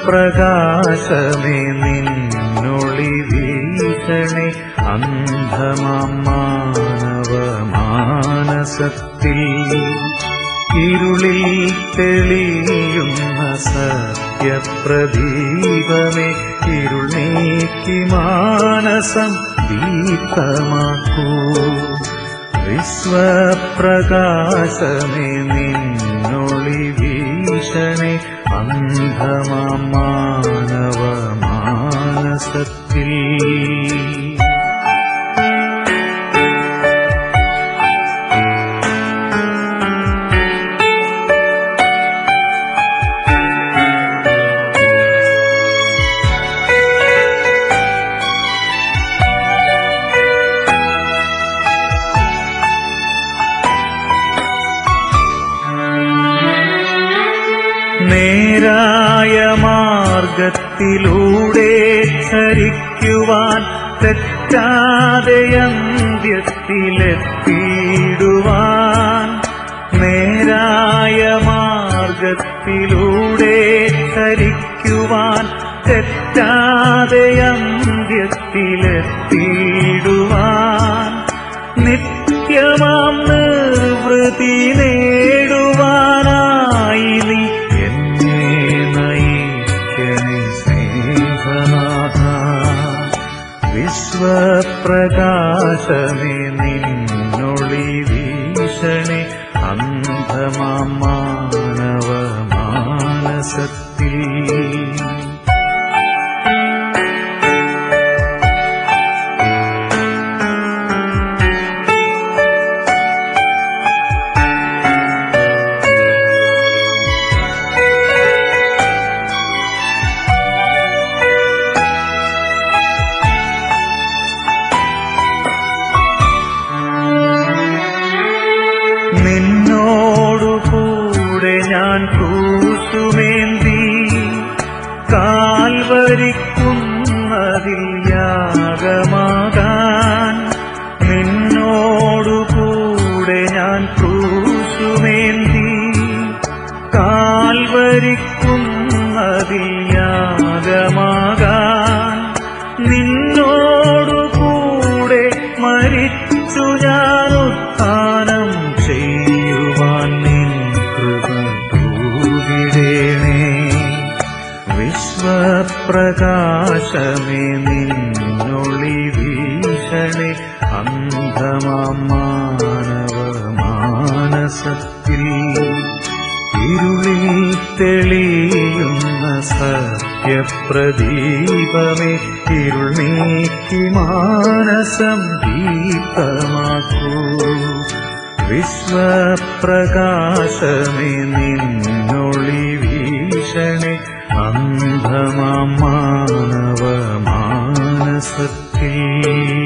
വിശ്വപ്രകാശമേ നിന്നൊളി വീശണേ അന്ധമാം മാനവമാനസത്തിൽ. ഇരുളിൽ തെളിയുന്ന സത്യപ്രദീപമേ ഇരുൾ നീക്കി മാനസം ദീപ്തമാക്കൂ. വിശ്വപ്രകാശമേ നിന്നൊളി വീശണേ അന്ധമാം മാനവമാനസത്തിൽ. നേരായ മാർഗത്തിലൂടെ ചരിക്കുവാൻ തെറ്റാതെ അന്ത്യത്തിലെത്തിയിടുവാൻ. നേരായ മാർഗത്തിലൂടെ ചരിക്കുവാൻ തെറ്റാതെ അന്ത്യത്തിലെത്തിയിടുവാൻ. നിത്യമാം നിർവൃതി നേടുവാനായി നീ വിശ്വപ്രകാശമേ നിന്നൊളി വീശണേ അന്ധമാം മാനവമാനസത്തിൽ. നിന്നോടുകൂടെ ഞാൻ ക്രൂശുമേന്തി കാൽവരിക്കുന്നതിൽ യാഗമാകാൻ. നിന്നോടുകൂടെ ഞാൻ ക്രൂശുമേന്തി കാൽവരിക്കുന്നതിൽ യാഗമാകാൻ. നിന്നോടുകൂടെ മരിച്ചു ഞാൻ ഉത്ഥാനം ചെയ്യുവാൻ നിൻ കൃപ തൂകിടേണേ. വിശ്വപ്രകാശമേ നിന്നൊളി വീശണേ അന്ധമാം മാനവമാനസത്തിൽ. ഇരുളിൽ തെളിയുന്ന സത്യപ്രദീപമേ ഇരുൾ നീക്കി മാനസം ദീപ്തമാക്കൂ. വിശ്വപ്രകാശമേ നിന്നൊളി വീശണേ അന്ധമാം മാനവമാനസത്തിൽ.